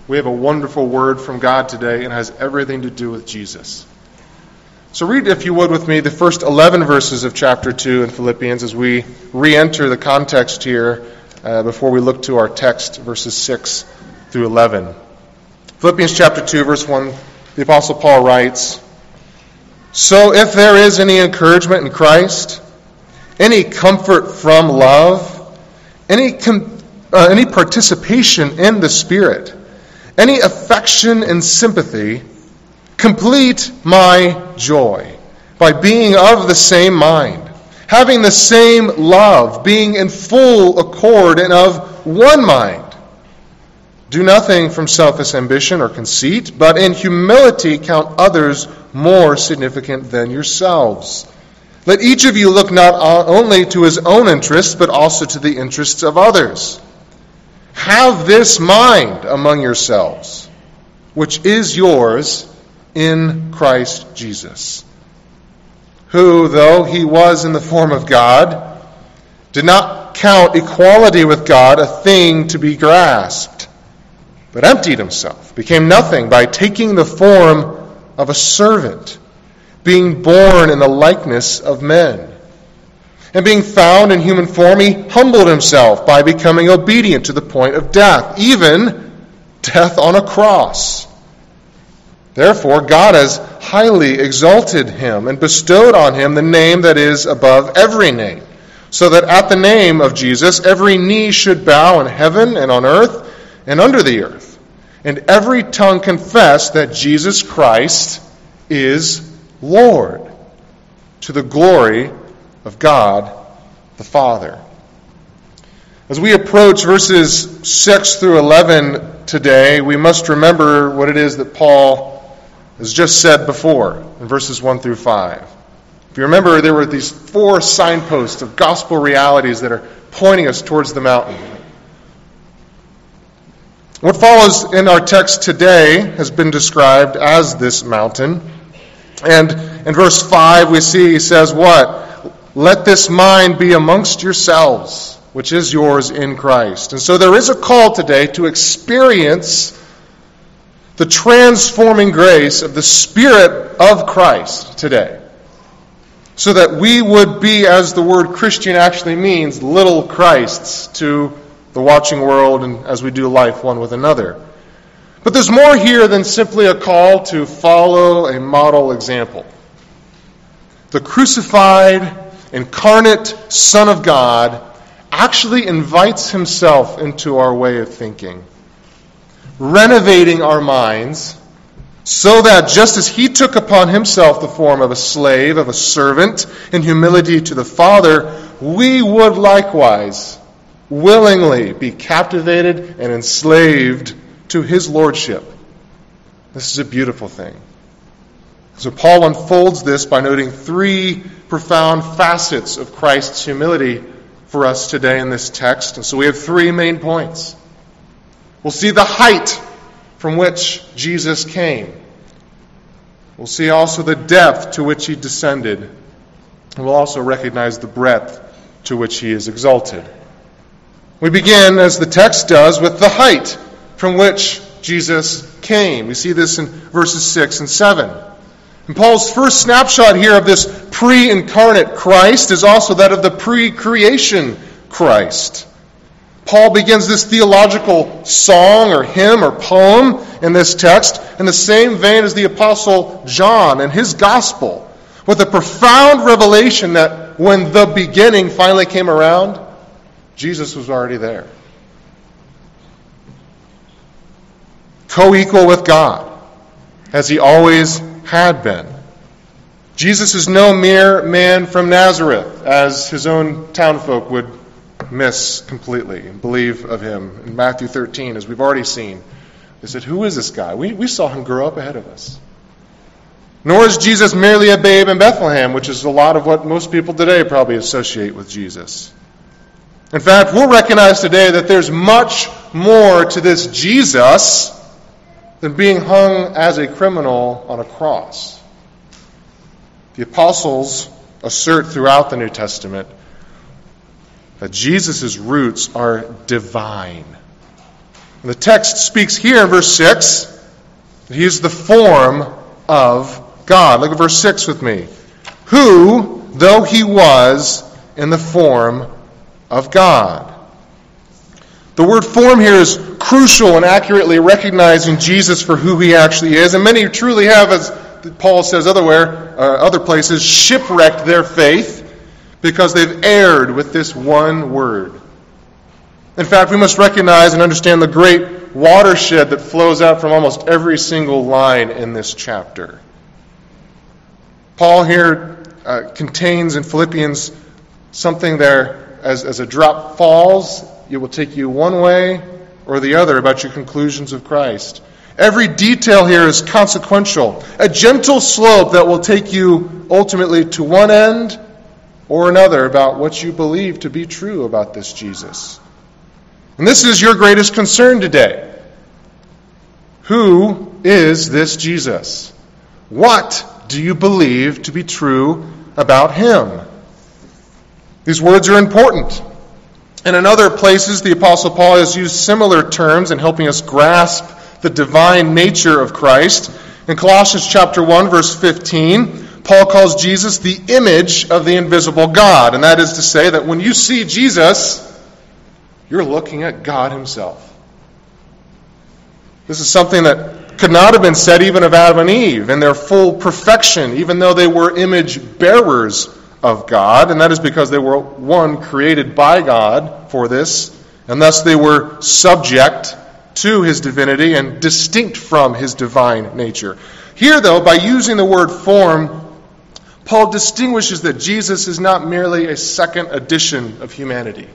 We have a wonderful word from God today, and it has everything to do with Jesus. So read, if you would, with me the first 11 verses of chapter 2 in Philippians as we re-enter the context here before we look to our text, verses 6 through 11. Philippians chapter 2, verse 1, the Apostle Paul writes, "So if there is any encouragement in Christ, any comfort from love, any participation in the Spirit, any affection and sympathy, complete my joy by being of the same mind, having the same love, being in full accord and of one mind. Do nothing from selfish ambition or conceit, but in humility count others more significant than yourselves. Let each of you look not only to his own interests, but also to the interests of others. Have this mind among yourselves, which is yours in Christ Jesus, who, though he was in the form of God, did not count equality with God a thing to be grasped, but emptied himself, became nothing by taking the form of a servant, being born in the likeness of men. And being found in human form, he humbled himself by becoming obedient to the point of death, even death on a cross. Therefore, God has highly exalted him and bestowed on him the name that is above every name, so that at the name of Jesus every knee should bow in heaven and on earth and under the earth, and every tongue confess that Jesus Christ is Lord, to the glory of God the Father." As we approach verses 6 through 11 today, we must remember what it is that Paul has just said before in verses 1 through 5. If you remember, there were these 4 signposts of gospel realities that are pointing us towards the mountain. What follows in our text today has been described as this mountain. And in verse 5 we see he says what? Let this mind be amongst yourselves, which is yours in Christ. And so there is a call today to experience the transforming grace of the Spirit of Christ today, so that we would be, as the word Christian actually means, little Christs to the watching world and as we do life one with another. But there's more here than simply a call to follow a model example. The crucified, incarnate Son of God actually invites himself into our way of thinking, renovating our minds so that just as he took upon himself the form of a slave, of a servant, in humility to the Father, we would likewise willingly be captivated and enslaved to his lordship. This is a beautiful thing. So Paul unfolds this by noting 3 profound facets of Christ's humility for us today in this text. And so we have 3 main points. We'll see the height from which Jesus came. We'll see also the depth to which he descended. And we'll also recognize the breadth to which he is exalted. We begin, as the text does, with the height from which Jesus came. We see this in verses 6 and 7. And Paul's first snapshot here of this pre-incarnate Christ is also that of the pre-creation Christ. Paul begins this theological song or hymn or poem in this text in the same vein as the Apostle John and his gospel, with a profound revelation that when the beginning finally came around, Jesus was already there. Co-equal with God, as he always had been. Jesus is no mere man from Nazareth, as his own townfolk would miss completely and believe of him. In Matthew 13, as we've already seen, they said, "Who is this guy? We saw him grow up ahead of us." Nor is Jesus merely a babe in Bethlehem, which is a lot of what most people today probably associate with Jesus. In fact, we'll recognize today that there's much more to this Jesus than being hung as a criminal on a cross. The apostles assert throughout the New Testament that Jesus' roots are divine. The text speaks here in verse 6 that he is the form of God. Look at verse 6 with me. Who, though he was in the form of God. The word form here is crucial in accurately recognizing Jesus for who he actually is. And many truly have, as Paul says other places, shipwrecked their faith because they've erred with this one word. In fact, we must recognize and understand the great watershed that flows out from almost every single line in this chapter. Paul here contains in Philippians something there as a drop falls, it will take you one way or the other about your conclusions of Christ. Every detail here is consequential. A gentle slope that will take you ultimately to one end or another about what you believe to be true about this Jesus. And this is your greatest concern today. Who is this Jesus? What do you believe to be true about him? These words are important. And in other places, the Apostle Paul has used similar terms in helping us grasp the divine nature of Christ. In Colossians chapter 1, verse 15, Paul calls Jesus the image of the invisible God. And that is to say that when you see Jesus, you're looking at God himself. This is something that could not have been said even of Adam and Eve in their full perfection, even though they were image bearers of God, and that is because they were, one, created by God for this, and thus they were subject to his divinity and distinct from his divine nature. Here, though, by using the word form, Paul distinguishes that Jesus is not merely a second edition of humanity.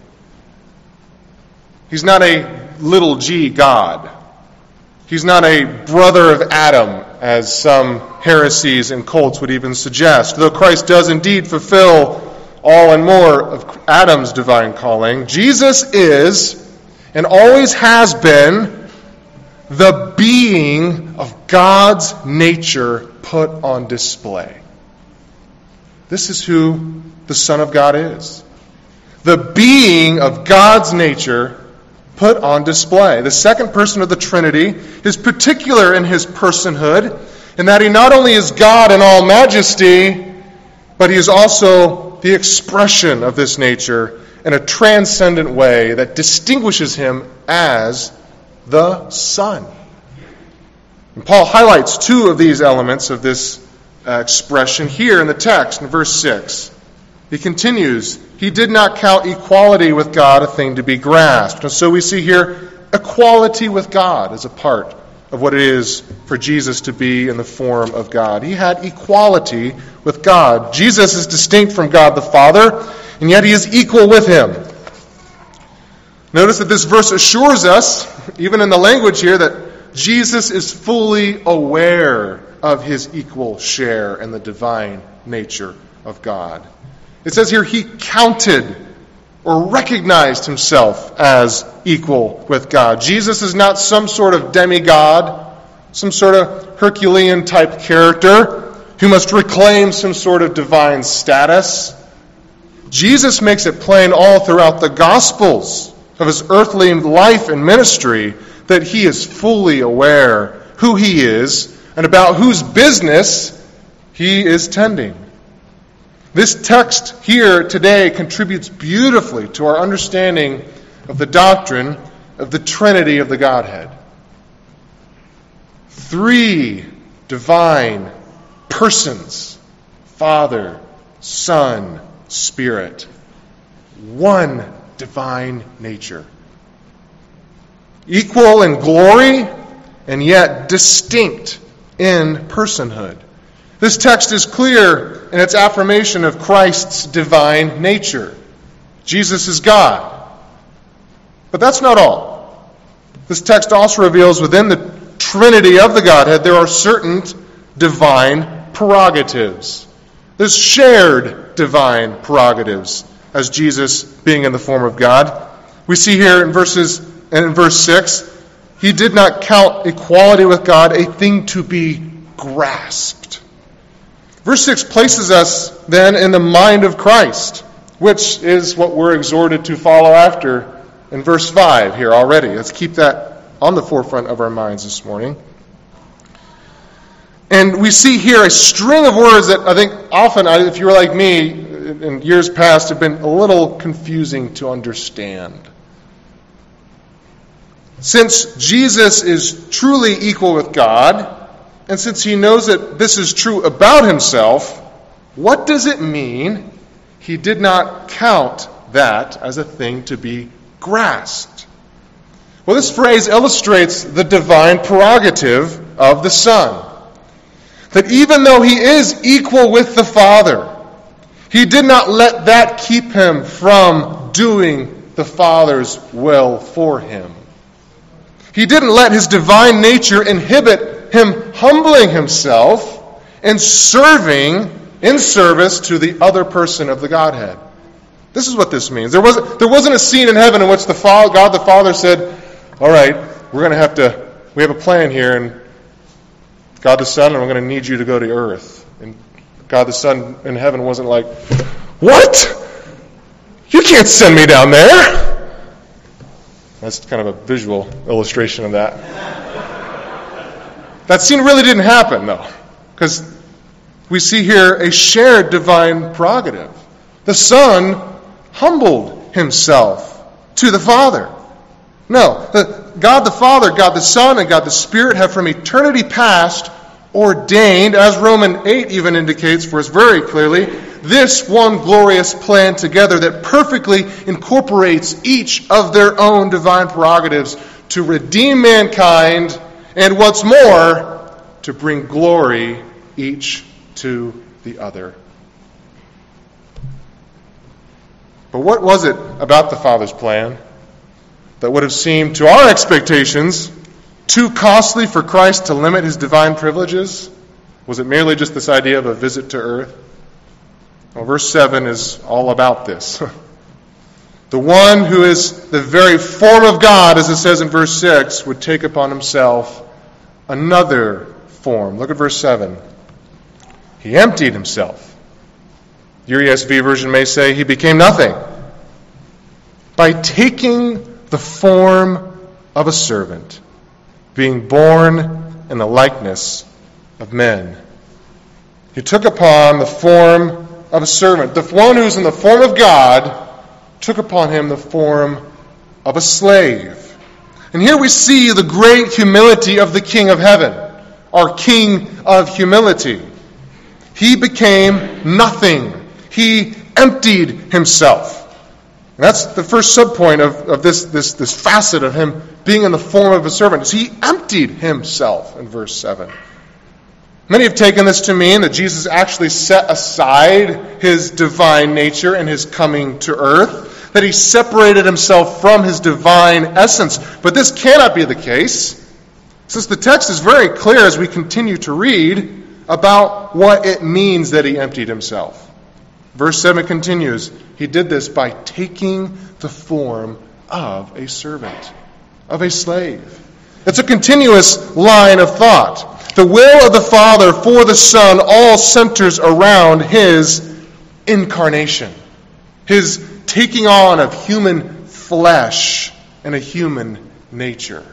He's not a little g God. He's not a brother of Adam, as some heresies and cults would even suggest. Though Christ does indeed fulfill all and more of Adam's divine calling, Jesus is, and always has been, the being of God's nature put on display. This is who the Son of God is. The being of God's nature put on display. The second person of the Trinity is particular in his personhood, in that he not only is God in all majesty, but he is also the expression of this nature in a transcendent way that distinguishes him as the Son. And Paul highlights two of these elements of this expression here in the text in verse 6. He continues, he did not count equality with God a thing to be grasped. And so we see here equality with God as a part of what it is for Jesus to be in the form of God. He had equality with God. Jesus is distinct from God the Father, and yet he is equal with him. Notice that this verse assures us, even in the language here, that Jesus is fully aware of his equal share in the divine nature of God. It says here he counted or recognized himself as equal with God. Jesus is not some sort of demigod, some sort of Herculean type character who must reclaim some sort of divine status. Jesus makes it plain all throughout the Gospels of his earthly life and ministry that he is fully aware who he is and about whose business he is tending. This text here today contributes beautifully to our understanding of the doctrine of the Trinity of the Godhead. Three divine persons, Father, Son, Spirit. One divine nature. Equal in glory and yet distinct in personhood. This text is clear in its affirmation of Christ's divine nature. Jesus is God. But that's not all. This text also reveals within the Trinity of the Godhead there are certain divine prerogatives. There's shared divine prerogatives as Jesus being in the form of God. We see here in verse 6, he did not count equality with God a thing to be grasped. Verse 6 places us then in the mind of Christ, which is what we're exhorted to follow after in verse 5 here already. Let's keep that on the forefront of our minds this morning. And we see here a string of words that I think often, if you were like me in years past, have been a little confusing to understand. Since Jesus is truly equal with God, and since he knows that this is true about himself, what does it mean he did not count that as a thing to be grasped? Well, this phrase illustrates the divine prerogative of the Son. That even though he is equal with the Father, he did not let that keep him from doing the Father's will for him. He didn't let his divine nature inhibit him humbling himself and serving in service to the other person of the Godhead. This is what this means. There wasn't a scene in heaven in which God the Father said, all right, we have a plan here, and God the Son, and we're going to need you to go to earth. And God the Son in heaven wasn't like, what? You can't send me down there. That's kind of a visual illustration of that. That scene really didn't happen, though, because we see here a shared divine prerogative. The Son humbled himself to the Father. No, God the Father, God the Son, and God the Spirit have from eternity past ordained, as Romans 8 even indicates for us very clearly, this one glorious plan together that perfectly incorporates each of their own divine prerogatives to redeem mankind, and what's more, to bring glory each to the other. But what was it about the Father's plan that would have seemed to our expectations too costly for Christ to limit his divine privileges? Was it merely just this idea of a visit to earth? Well, verse 7 is all about this. The one who is the very form of God, as it says in verse 6, would take upon himself another form. Look at verse 7. He emptied himself. Your ESV version may say he became nothing. By taking the form of a servant, being born in the likeness of men. He took upon the form of a servant. The one who is in the form of God took upon him the form of a slave. And here we see the great humility of the King of Heaven, our King of humility. He became nothing. He emptied himself. And that's the first subpoint of this facet of him being in the form of a servant. He emptied himself in verse 7. Many have taken this to mean that Jesus actually set aside his divine nature and his coming to earth, that he separated himself from his divine essence. But this cannot be the case, since the text is very clear as we continue to read about what it means that he emptied himself. Verse 7 continues, he did this by taking the form of a servant, of a slave. It's a continuous line of thought. The will of the Father for the Son all centers around his incarnation, his taking on of human flesh and a human nature.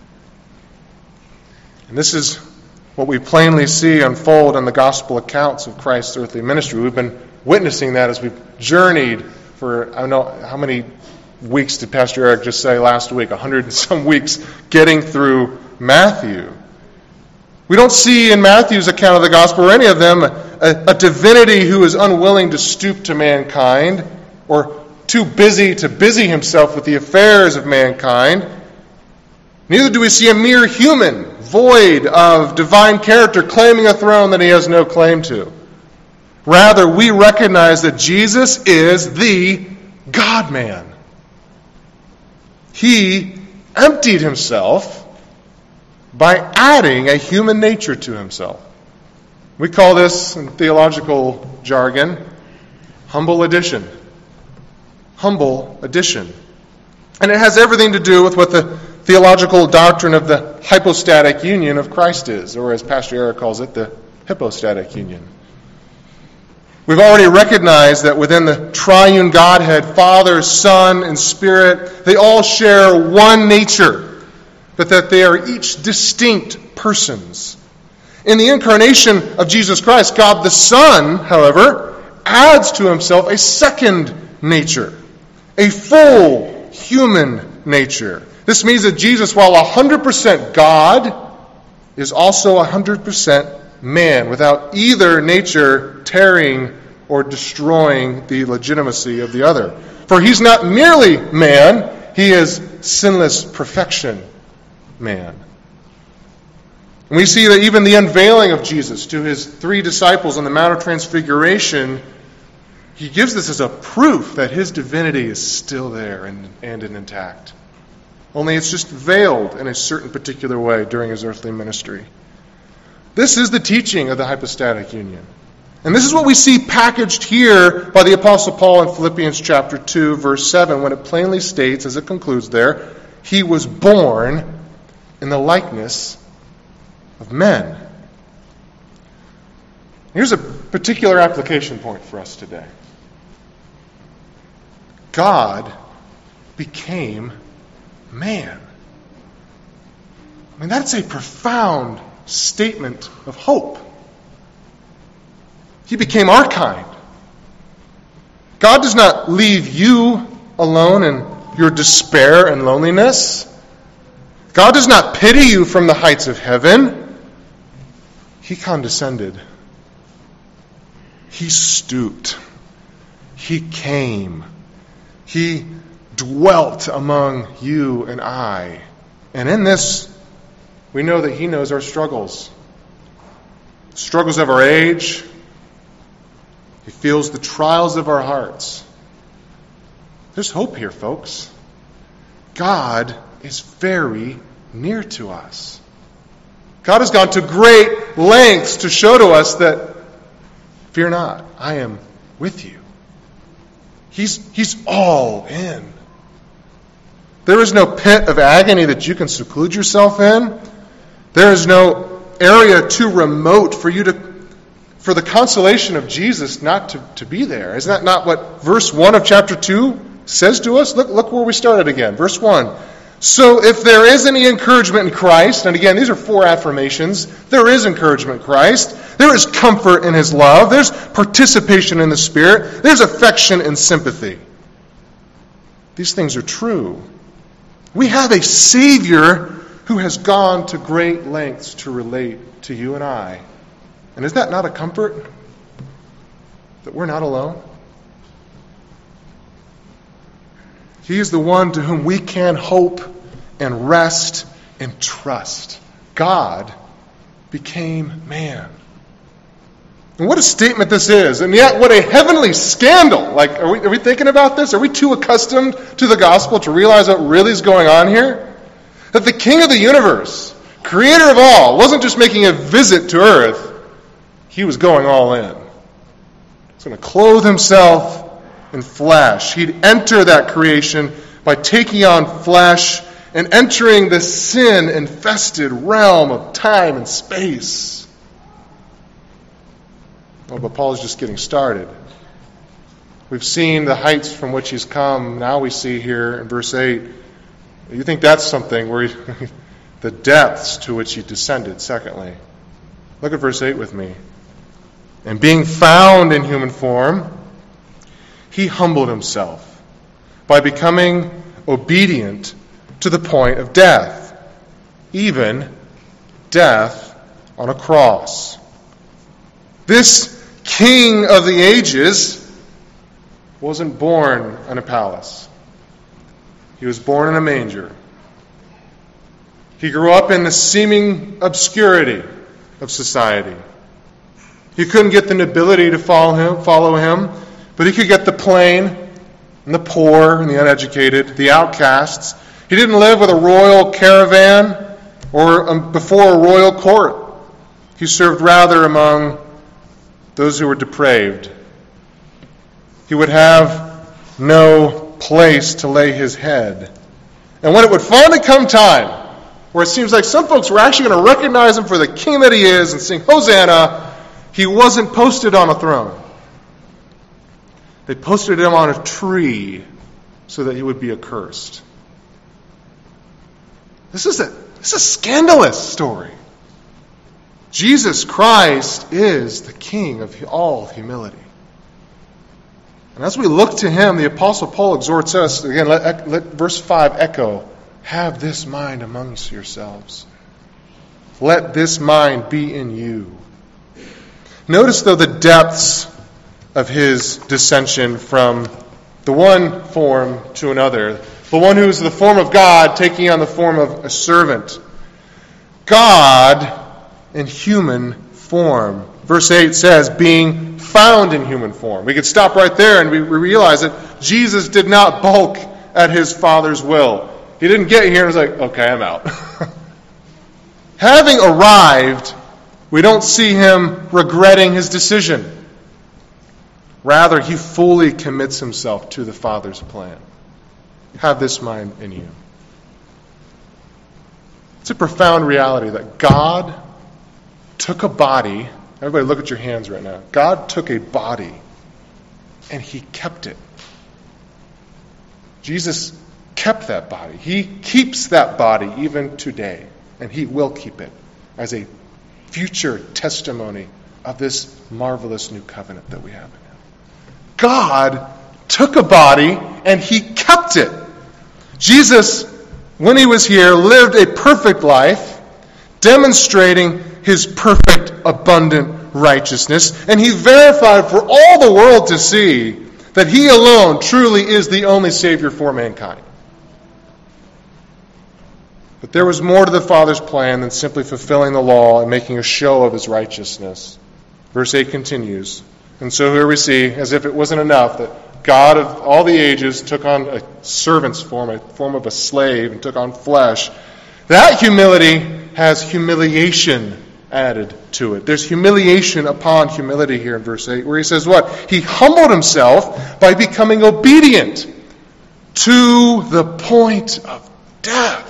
And this is what we plainly see unfold in the gospel accounts of Christ's earthly ministry. We've been witnessing that as we've journeyed for, I don't know, how many weeks did Pastor Eric just say last week? 100 and some weeks getting through Matthew. We don't see in Matthew's account of the gospel or any of them a divinity who is unwilling to stoop to mankind or too busy to busy himself with the affairs of mankind. Neither do we see a mere human void of divine character claiming a throne that he has no claim to. Rather, we recognize that Jesus is the God-man. He emptied himself by adding a human nature to himself. We call this, in theological jargon, humble addition. Humble addition. And it has everything to do with what the theological doctrine of the hypostatic union of Christ is, or as Pastor Eric calls it, the hypostatic union. We've already recognized that within the triune Godhead, Father, Son, and Spirit, they all share one nature. but that they are each distinct persons. In the incarnation of Jesus Christ, God the Son, however, adds to himself a second nature, a full human nature. This means that Jesus, while 100% God, is also 100% man, without either nature tearing or destroying the legitimacy of the other. For he's not merely man, he is sinless perfection man. And we see that even the unveiling of Jesus to his 3 disciples on the Mount of Transfiguration, he gives this as a proof that his divinity is still there and intact. Only it's just veiled in a certain particular way during his earthly ministry. This is the teaching of the hypostatic union. And this is what we see packaged here by the Apostle Paul in Philippians chapter 2, verse 7, when it plainly states, as it concludes there, he was born in the likeness of men. Here's a particular application point for us today. God became man. I mean, that's a profound statement of hope. He became our kind. God does not leave you alone in your despair and loneliness. God does not pity you from the heights of heaven. He condescended. He stooped. He came. He dwelt among you and I. And in this, we know that he knows our struggles. Struggles of our age. He feels the trials of our hearts. There's hope here, folks. God is very near to us. God has gone to great lengths to show to us that, fear not, I am with you. He's all in. There is no pit of agony that you can seclude yourself in. There is no area too remote for the consolation of Jesus not to be there. Isn't that not what verse 1 of chapter 2 says to us? Look where we started again. Verse 1. So if there is any encouragement in Christ, and again, these are 4 affirmations. There is encouragement in Christ. There is comfort in his love. There's participation in the Spirit. There's affection and sympathy. These things are true. We have a Savior who has gone to great lengths to relate to you and I. And is that not a comfort? That we're not alone? He is the one to whom we can hope and rest and trust. God became man. And what a statement this is. And yet, what a heavenly scandal. Like, are we thinking about this? Are we too accustomed to the gospel to realize what really is going on here? That the King of the universe, creator of all, wasn't just making a visit to earth. He was going all in. He's going to clothe himself in flesh. He'd enter that creation by taking on flesh and entering the sin-infested realm of time and space. Oh, but Paul is just getting started. We've seen the heights from which he's come. Now we see here in verse 8, you think that's something where the depths to which he descended, secondly. Look at verse 8 with me. And being found in human form, he humbled himself by becoming obedient to the point of death, even death on a cross. This King of the ages wasn't born in a palace. He was born in a manger. He grew up in the seeming obscurity of society. He couldn't get the nobility to follow him, but he could get the plain and the poor and the uneducated, the outcasts. He didn't live with a royal caravan or before a royal court. He served rather among those who were depraved. He would have no place to lay his head. And when it would finally come time, where it seems like some folks were actually going to recognize him for the king that he is and sing Hosanna, he wasn't posted on a throne. They posted him on a tree so that he would be accursed. This is a scandalous story. Jesus Christ is the King of all humility. And as we look to him, the Apostle Paul exhorts us, again, let verse 5 echo, have this mind amongst yourselves. Let this mind be in you. Notice, though, the depths of his dissension from the one form to another. The one who is the form of God taking on the form of a servant. God in human form. Verse 8 says, being found in human form. We could stop right there and we realize that Jesus did not balk at his Father's will. He didn't get here and was like, okay, I'm out. Having arrived, we don't see him regretting his decision. Rather, he fully commits himself to the Father's plan. Have this mind in you. It's a profound reality that God took a body. Everybody look at your hands right now. God took a body and he kept it. Jesus kept that body. He keeps that body even today. And he will keep it as a future testimony of this marvelous new covenant that we have in him. God took a body and he kept it. Jesus, when he was here, lived a perfect life, demonstrating his perfect, abundant righteousness. And he verified for all the world to see that he alone truly is the only Savior for mankind. But there was more to the Father's plan than simply fulfilling the law and making a show of his righteousness. Verse 8 continues. And so here we see, as if it wasn't enough, that God of all the ages took on a servant's form, a form of a slave, and took on flesh. That humility has humiliation added to it. There's humiliation upon humility here in verse 8, where he says what? He humbled himself by becoming obedient to the point of death.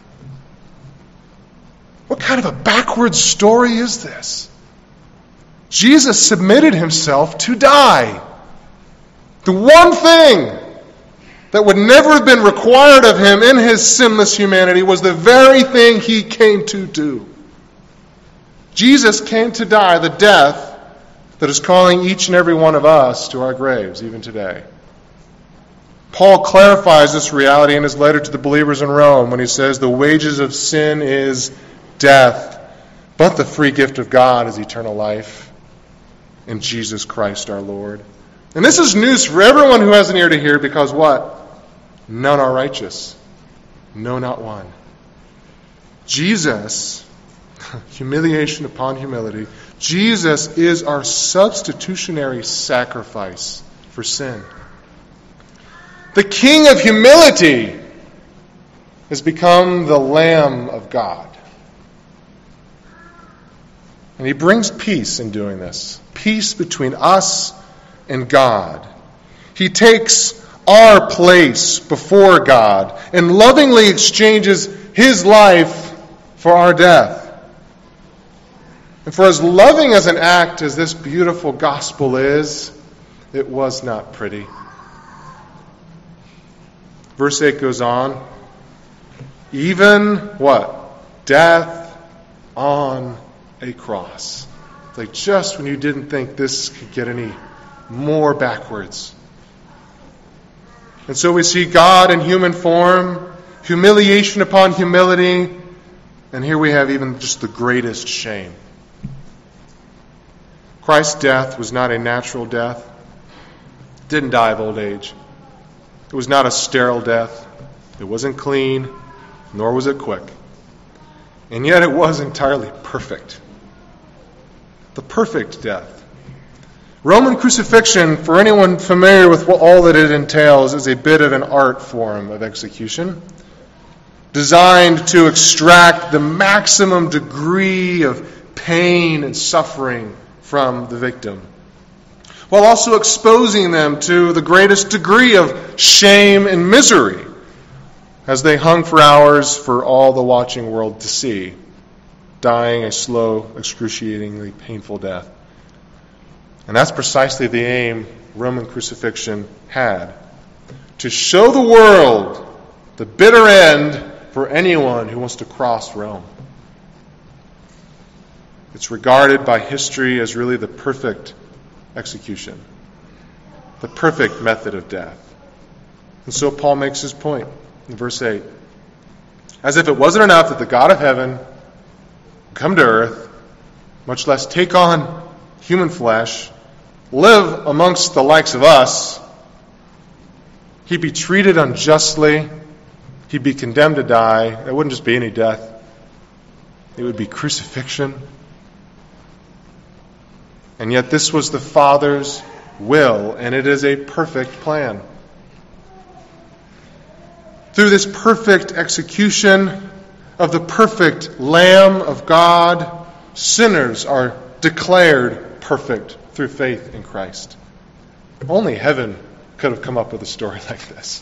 What kind of a backwards story is this? Jesus submitted himself to die. The one thing that would never have been required of him in his sinless humanity was the very thing he came to do. Jesus came to die the death that is calling each and every one of us to our graves, even today. Paul clarifies this reality in his letter to the believers in Rome when he says, the wages of sin is death, but the free gift of God is eternal life in Jesus Christ our Lord. And this is news for everyone who has an ear to hear, because what? None are righteous. No, not one. Jesus, humiliation upon humility, Jesus is our substitutionary sacrifice for sin. The King of humility has become the Lamb of God. And he brings peace in doing this. Peace between us and God. He takes our place before God and lovingly exchanges his life for our death. And for as loving as an act as this beautiful gospel is, it was not pretty. Verse 8 goes on. Even what? Death on a cross. It's like just when you didn't think this could get any more backwards. And so we see God in human form, humiliation upon humility, and here we have even just the greatest shame. Christ's death was not a natural death. Didn't die of old age. It was not a sterile death. It wasn't clean, nor was it quick. And yet it was entirely perfect. The perfect death. Roman crucifixion, for anyone familiar with all that it entails, is a bit of an art form of execution, designed to extract the maximum degree of pain and suffering from the victim, while also exposing them to the greatest degree of shame and misery as they hung for hours for all the watching world to see, dying a slow, excruciatingly painful death. And that's precisely the aim Roman crucifixion had. To show the world the bitter end for anyone who wants to cross Rome. It's regarded by history as really the perfect execution, the perfect method of death. And so Paul makes his point in verse 8. As if it wasn't enough that the God of heaven come to earth, much less take on human flesh, live amongst the likes of us, he'd be treated unjustly, he'd be condemned to die. It wouldn't just be any death. It would be crucifixion. And yet this was the Father's will, and it is a perfect plan. Through this perfect execution of the perfect Lamb of God, sinners are declared perfect through faith in Christ. Only heaven could have come up with a story like this.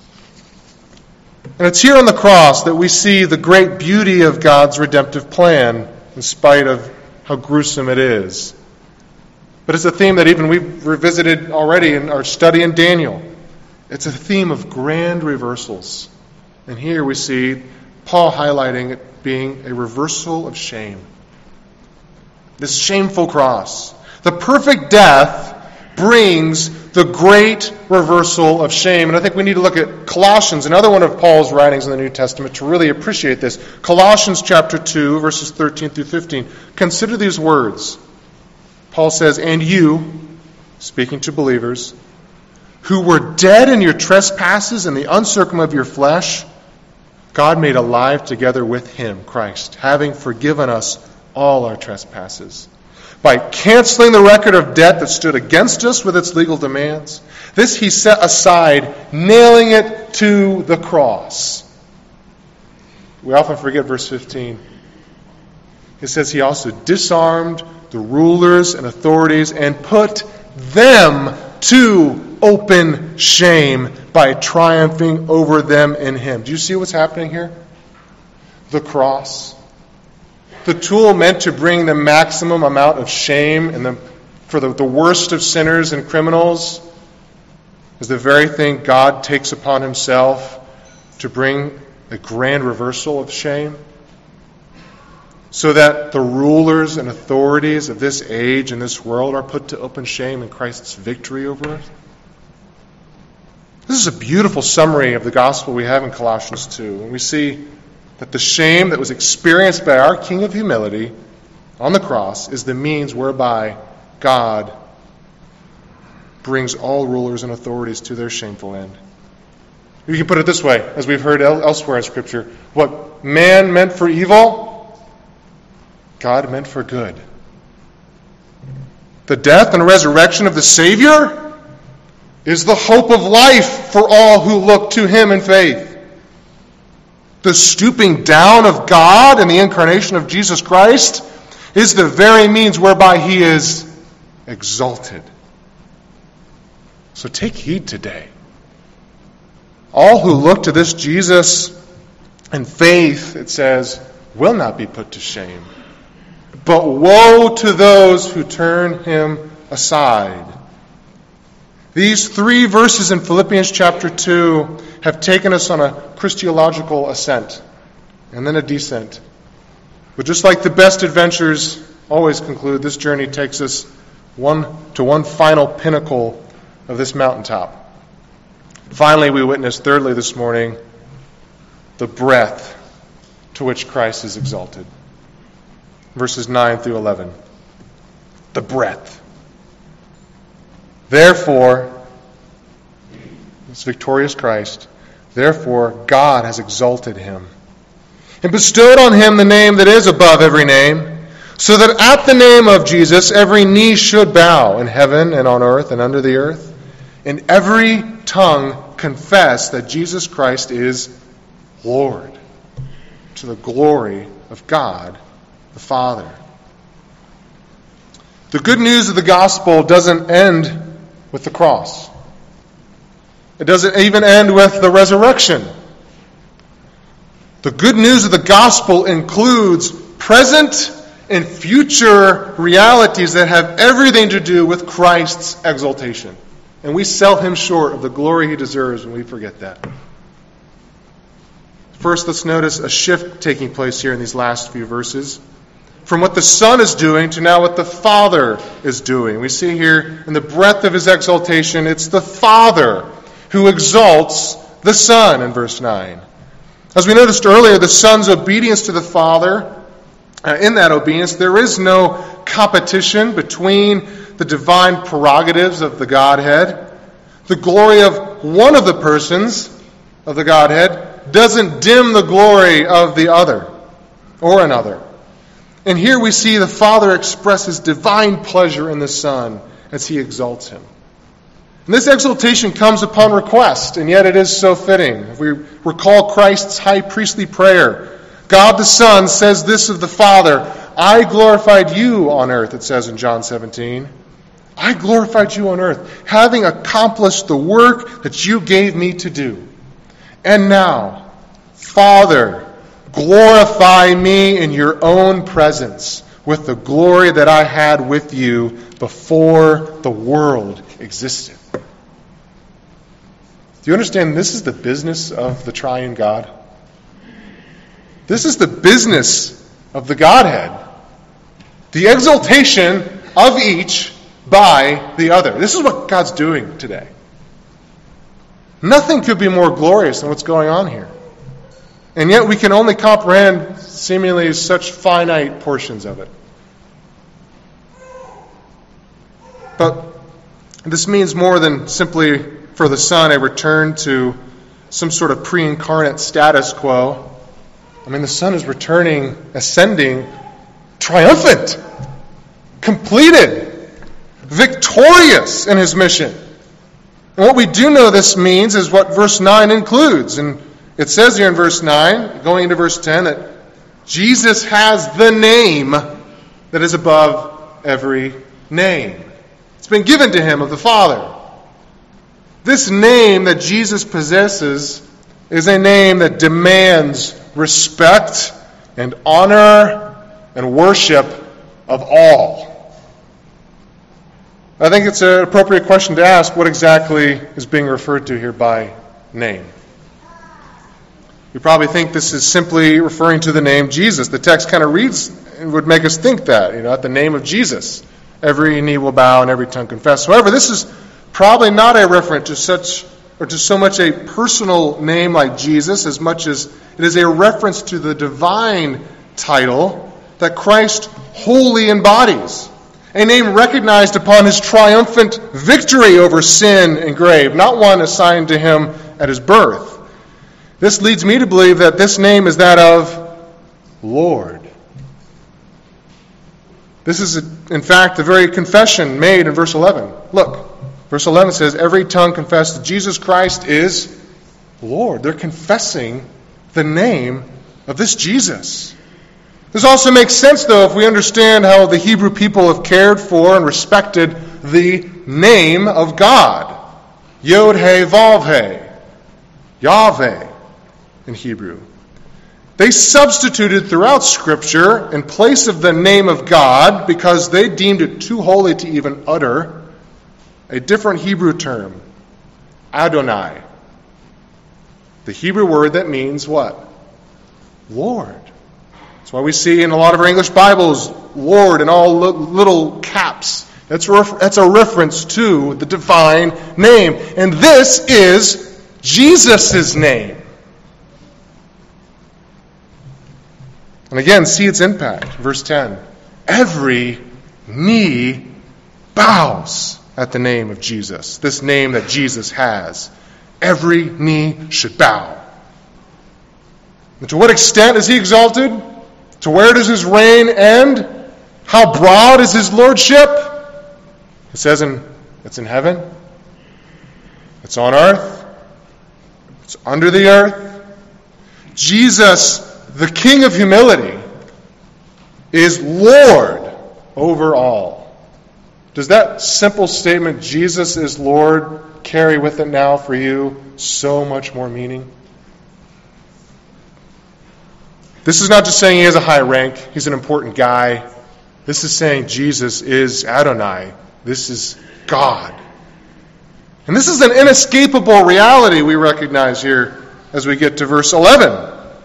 And it's here on the cross that we see the great beauty of God's redemptive plan, in spite of how gruesome it is. But it's a theme that even we've revisited already in our study in Daniel. It's a theme of grand reversals. And here we see Paul highlighting it being a reversal of shame. This shameful cross. The perfect death brings the great reversal of shame. And I think we need to look at Colossians, another one of Paul's writings in the New Testament, to really appreciate this. Colossians chapter 2, verses 13 through 15. Consider these words. Paul says, "And you," speaking to believers, "who were dead in your trespasses and the uncircumcision of your flesh, God made alive together with him, Christ, having forgiven us all our trespasses, by canceling the record of debt that stood against us with its legal demands. This he set aside, nailing it to the cross." We often forget verse 15. It says he also disarmed the rulers and authorities and put them to open shame by triumphing over them in him. Do you see what's happening here? The cross. The tool meant to bring the maximum amount of shame for the worst of sinners and criminals is the very thing God takes upon himself to bring a grand reversal of shame, so that the rulers and authorities of this age and this world are put to open shame in Christ's victory over it. This is a beautiful summary of the gospel we have in Colossians 2. And we see that the shame that was experienced by our King of humility on the cross is the means whereby God brings all rulers and authorities to their shameful end. You can put it this way, as we've heard elsewhere in Scripture. What man meant for evil, God meant for good. The death and resurrection of the Savior is the hope of life for all who look to him in faith. The stooping down of God and the incarnation of Jesus Christ is the very means whereby he is exalted. So take heed today. All who look to this Jesus in faith, it says, will not be put to shame. But woe to those who turn him aside. These 3 verses in Philippians chapter 2 have taken us on a Christological ascent and then a descent. But just like the best adventures always conclude, this journey takes us to one final pinnacle of this mountaintop. Finally, we witnessed, thirdly this morning, the breadth to which Christ is exalted. Verses 9 through 11. The breadth. Therefore, this victorious Christ, therefore God has exalted him and bestowed on him the name that is above every name, so that at the name of Jesus every knee should bow in heaven and on earth and under the earth, and every tongue confess that Jesus Christ is Lord, to the glory of God the Father. The good news of the gospel doesn't end with the cross. It doesn't even end with the resurrection. The good news of the gospel includes present and future realities that have everything to do with Christ's exaltation. And we sell him short of the glory he deserves when we forget that. First, let's notice a shift taking place here in these last few verses. From what the Son is doing to now what the Father is doing. We see here in the breadth of his exaltation, it's the Father who exalts the Son in verse 9. As we noticed earlier, the Son's obedience to the Father, in that obedience, there is no competition between the divine prerogatives of the Godhead. The glory of one of the persons of the Godhead doesn't dim the glory of the other or another. And here we see the Father express his divine pleasure in the Son as he exalts him. And this exaltation comes upon request, and yet it is so fitting. If we recall Christ's high priestly prayer, God the Son says this of the Father, I glorified you on earth, it says in John 17. I glorified you on earth, having accomplished the work that you gave me to do. And now, Father, glorify me in your own presence with the glory that I had with you before the world existed. Do you understand this is the business of the triune God? This is the business of the Godhead. The exaltation of each by the other. This is what God's doing today. Nothing could be more glorious than what's going on here. And yet we can only comprehend seemingly such finite portions of it. But this means more than simply for the Son a return to some sort of pre-incarnate status quo. I mean, the Son is returning, ascending, triumphant, completed, victorious in his mission. And what we do know this means is what verse 9 includes. And it says here in verse 9, going into verse 10, that Jesus has the name that is above every name. It's been given to him of the Father. This name that Jesus possesses is a name that demands respect and honor and worship of all. I think it's an appropriate question to ask, what exactly is being referred to here by name? You probably think this is simply referring to the name Jesus. The text kind of reads, it would make us think that, at the name of Jesus, every knee will bow and every tongue confess. However, this is probably not a reference to so much a personal name like Jesus, as much as it is a reference to the divine title that Christ wholly embodies. A name recognized upon his triumphant victory over sin and grave, not one assigned to him at his birth. This leads me to believe that this name is that of Lord. This is, in fact, the very confession made in verse 11. Look, verse 11 says, every tongue confess that Jesus Christ is Lord. They're confessing the name of this Jesus. This also makes sense, though, if we understand how the Hebrew people have cared for and respected the name of God. Yod-Heh-Vav-Heh. Yahweh in Hebrew. They substituted throughout Scripture, in place of the name of God, because they deemed it too holy to even utter, a different Hebrew term, Adonai. The Hebrew word that means what? Lord. That's why we see in a lot of our English Bibles, Lord in all little caps. That's a reference to the divine name. And this is Jesus' name. And again, see its impact. Verse 10. Every knee bows at the name of Jesus. This name that Jesus has. Every knee should bow. And to what extent is he exalted? To where does his reign end? How broad is his lordship? It says it's in heaven. It's on earth. It's under the earth. Jesus, the King of humility, is Lord over all. Does that simple statement, Jesus is Lord, carry with it now for you so much more meaning? This is not just saying he has a high rank, he's an important guy. This is saying Jesus is Adonai. This is God. And this is an inescapable reality we recognize here as we get to verse 11.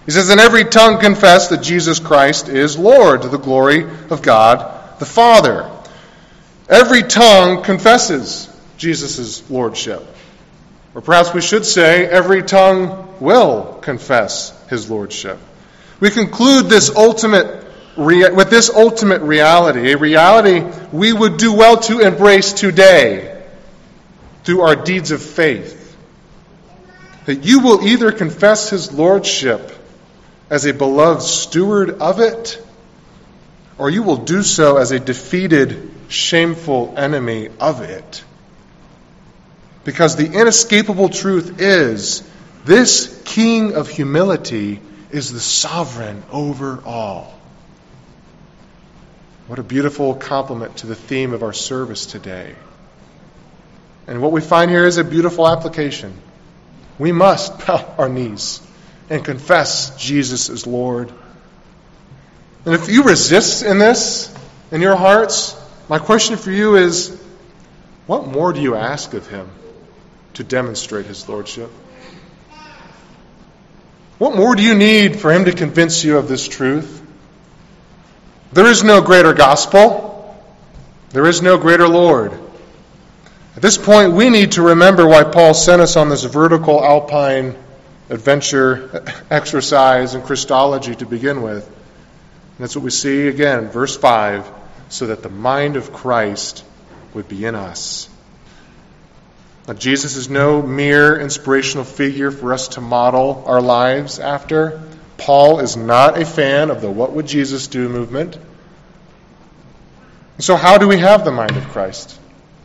He says, and every tongue confess that Jesus Christ is Lord, to the glory of God the Father. Every tongue confesses Jesus' lordship. Or perhaps we should say, every tongue will confess his lordship. We conclude with this ultimate reality, a reality we would do well to embrace today through our deeds of faith. That you will either confess his lordship as a beloved steward of it, or you will do so as a defeated, shameful enemy of it. Because the inescapable truth is, this King of humility is the sovereign over all. What a beautiful compliment to the theme of our service today. And what we find here is a beautiful application. We must bow our knees and confess Jesus as Lord. And if you resist in this, in your hearts, my question for you is, what more do you ask of him to demonstrate his lordship? What more do you need for him to convince you of this truth? There is no greater gospel. There is no greater Lord. At this point, we need to remember why Paul sent us on this vertical alpine adventure exercise in Christology to begin with. And that's what we see again in verse 5, so that the mind of Christ would be in us. Now, Jesus is no mere inspirational figure for us to model our lives after. Paul is not a fan of the "what would Jesus do" movement. And so how do we have the mind of Christ?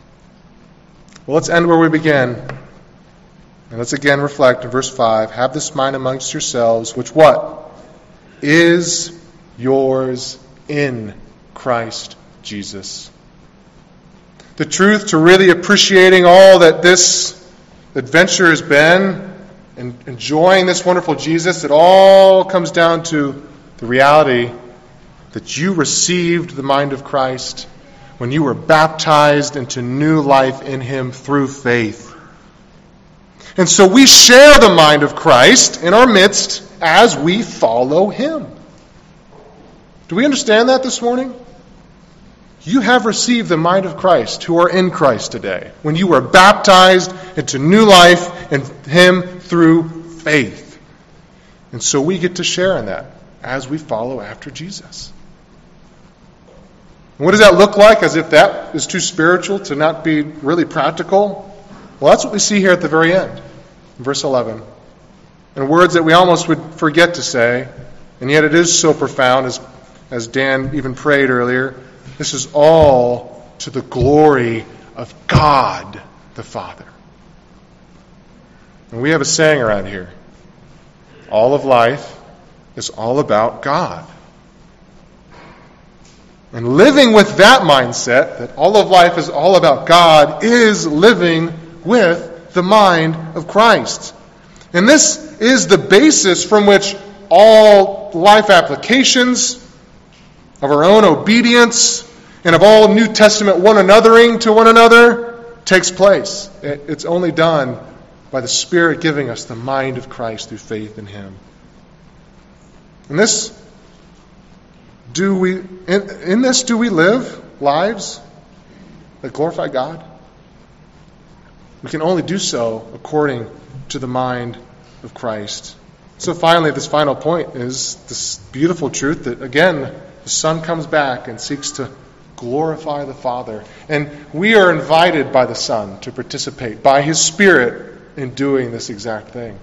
Well, let's end where we begin. And let's again reflect in verse 5. Have this mind amongst yourselves, which what? Is yours in Christ Jesus. The truth to really appreciating all that this adventure has been and enjoying this wonderful Jesus, it all comes down to the reality that you received the mind of Christ when you were baptized into new life in him through faith. And so we share the mind of Christ in our midst as we follow him. Do we understand that this morning? You have received the mind of Christ who are in Christ today when you were baptized into new life in him through faith. And so we get to share in that as we follow after Jesus. And what does that look like, as if that is too spiritual to not be really practical? Well, that's what we see here at the very end, in verse 11. In words that we almost would forget to say, and yet it is so profound, as Dan even prayed earlier. This is all to the glory of God the Father. And we have a saying around here. All of life is all about God. And living with that mindset, that all of life is all about God, is living with the mind of Christ. And this is the basis from which all life applications of our own obedience and of all New Testament one-anothering to one another takes place. It's only done by the Spirit giving us the mind of Christ through faith in him. And do we live lives that glorify God? We can only do so according to the mind of Christ. So finally, this final point is this beautiful truth that, again, the Son comes back and seeks to glorify the Father. And we are invited by the Son to participate by his Spirit in doing this exact thing.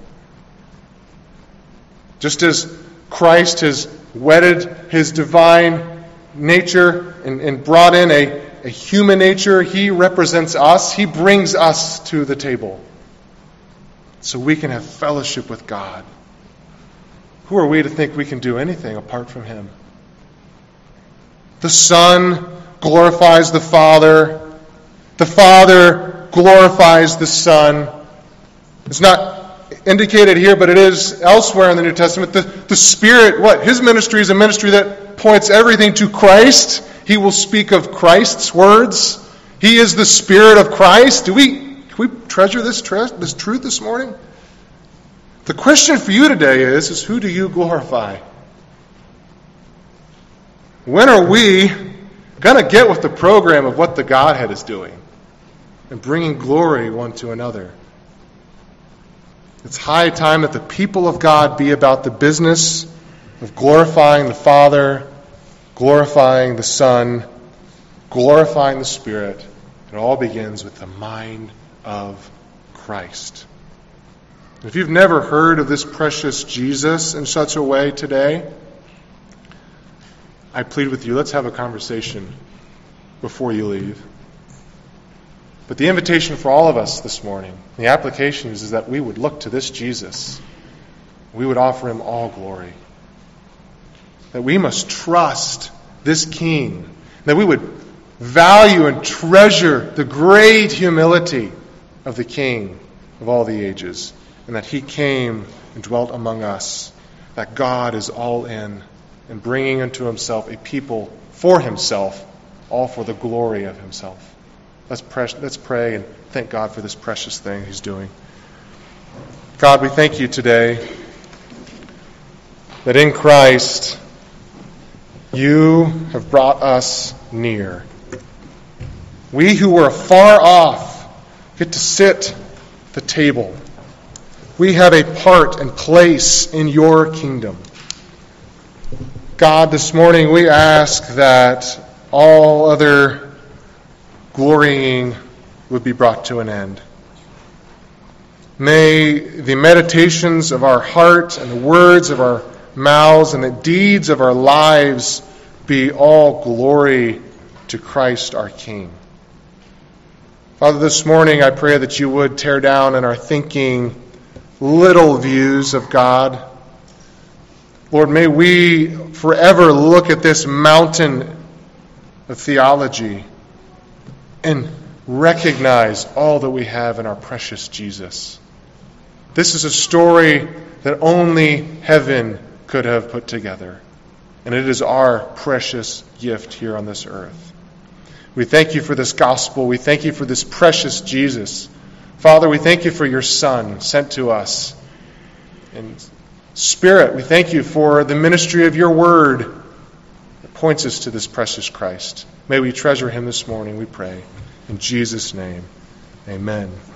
Just as Christ has wedded his divine nature and brought in a human nature, he represents us. He brings us to the table so we can have fellowship with God. Who are we to think we can do anything apart from him? The Son glorifies the Father. The Father glorifies the Son. It's not indicated here, but it is elsewhere in the New Testament. The Spirit, what? His ministry is a ministry that points everything to Christ. He will speak of Christ's words. He is the Spirit of Christ. Can we treasure this truth this morning? The question for you today is who do you glorify? When are we going to get with the program of what the Godhead is doing and bringing glory one to another? It's high time that the people of God be about the business of glorifying the Father, glorifying the Son, glorifying the Spirit. It all begins with the mind of Christ. If you've never heard of this precious Jesus in such a way today, I plead with you, let's have a conversation before you leave. But the invitation for all of us this morning, the application is that we would look to this Jesus. We would offer him all glory. That we must trust this King. That we would value and treasure the great humility of the King of all the ages. And that he came and dwelt among us. That God is all in and bringing unto himself a people for himself, all for the glory of himself. Let's pray and thank God for this precious thing he's doing. God, we thank you today that in Christ you have brought us near. We who were far off get to sit at the table. We have a part and place in your kingdom. God, this morning we ask that all other glorying would be brought to an end. May the meditations of our heart and the words of our mouths and the deeds of our lives be all glory to Christ our King. Father, this morning I pray that you would tear down in our thinking little views of God. Lord, may we forever look at this mountain of theology and recognize all that we have in our precious Jesus. This is a story that only heaven could have put together, and it is our precious gift here on this earth. We thank you for this gospel. We thank you for this precious Jesus. Father, we thank you for your Son sent to us. And Spirit, we thank you for the ministry of your word that points us to this precious Christ. May we treasure him this morning, we pray. In Jesus' name, amen.